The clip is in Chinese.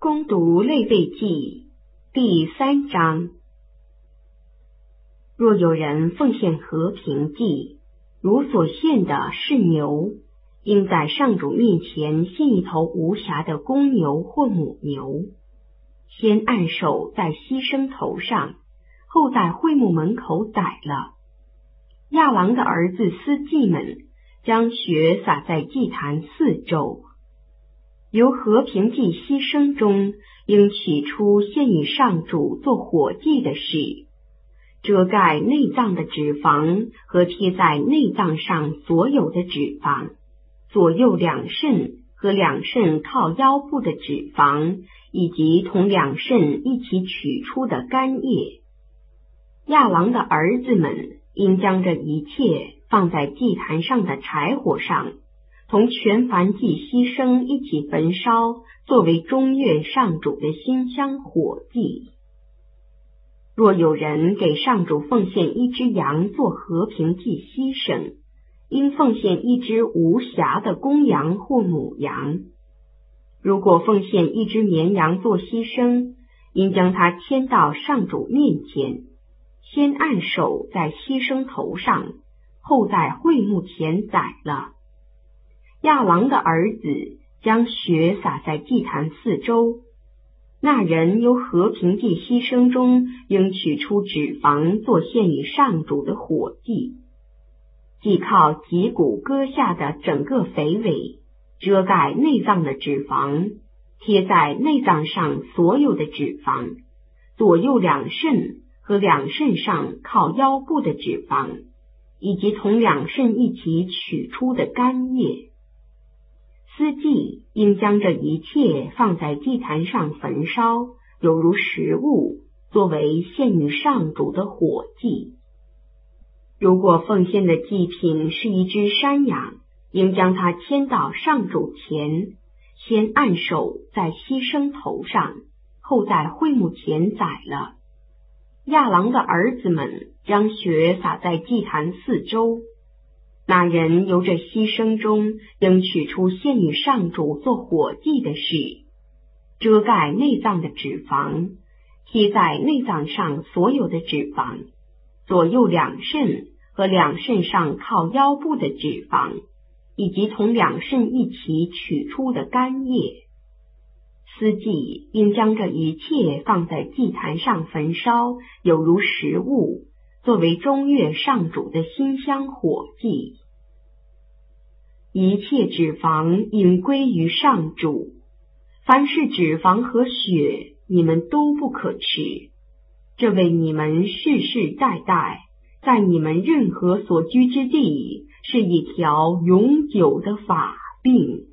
恭读类未记第3章。若有人奉献和平祭，如所献的是牛，应在上主面前献一头无瑕的公牛或母牛，先按手在牺牲头上，后在会幕门口宰了。亚郎的儿子司祭们将血洒在祭坛4周。由和平祭牺牲中应取出献与上主做火祭的事，遮盖内脏的脂肪和贴在内脏上所有的脂肪，左右两肾和两肾靠腰部的脂肪，以及同两肾一起取出的肝液。亚郎的儿子们应将这一切放在祭坛上的柴火上，同全燔祭牺牲一起焚烧，作为中月上主的馨香火祭。若有人给上主奉献一只羊做和平祭牺牲，应奉献一只无瑕的公羊或母羊。如果奉献一只绵羊做牺牲，应将它牵到上主面前，先按手在牺牲头上，后在会幕前宰了。亚郎的儿子将血洒在祭坛4周，那人由和平祭牺牲中应取出脂肪做献与上主的火祭，既靠脊骨割下的整个肥尾，遮盖内脏的脂肪，贴在内脏上所有的脂肪，左右两肾和两肾上靠腰部的脂肪，以及同两肾一起取出的肝液。司祭应将这一切放在祭坛上焚烧，有如食物，作为献与上主的火祭。如果奉献的祭品是一只山羊，应将它牵到上主前，先按手在牺牲头上，后在会幕前宰了。亚郎的儿子们将血洒在祭坛4周，那人由这牺牲中应取出献与上主做火祭的事，遮盖内脏的脂肪，贴在内脏上所有的脂肪，左右两肾和两肾上靠腰部的脂肪，以及同两肾一起取出的肝液。司祭应将这一切放在祭坛上焚烧，有如食物，作为中月上主的馨香火祭。一切脂肪应归于上主，凡是脂肪和血，你们都不可吃，这为你们世世代代，在你们任何所居之地，是一条永久的法令。